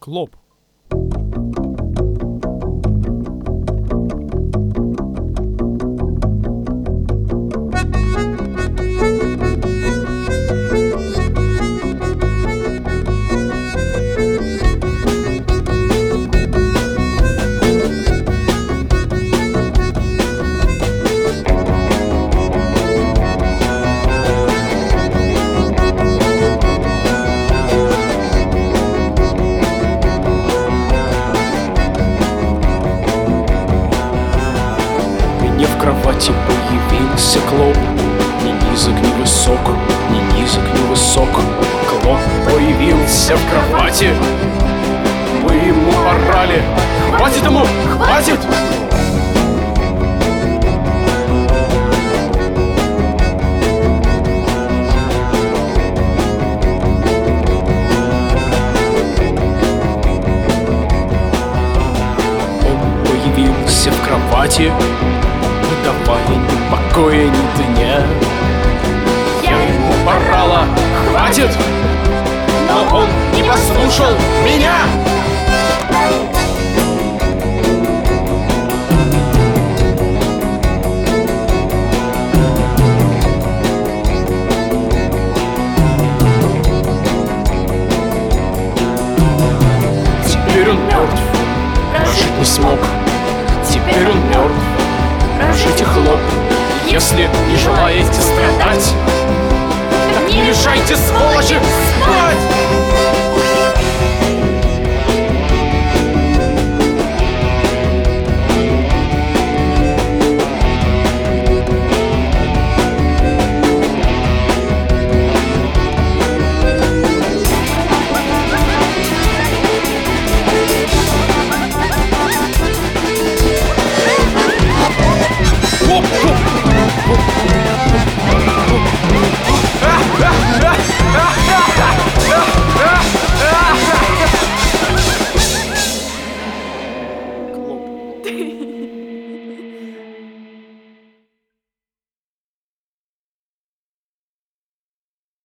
Клоп. Мне в кровати появился Клоп. Ни низок, ни высок, ни низок, ни высок. Клоп появился в кровати. Мы ему орали: хватит ему, хватит! Он появился в кровати, не давая ни покоя, ни дня. Я ему орала: хватит! Но он не послушал меня! Теперь он мертв, прожить не смог. Теперь он мертв, прожить и хлоп. Если не желаете страдать, так не мешайте, сволочи, спать! Клоп.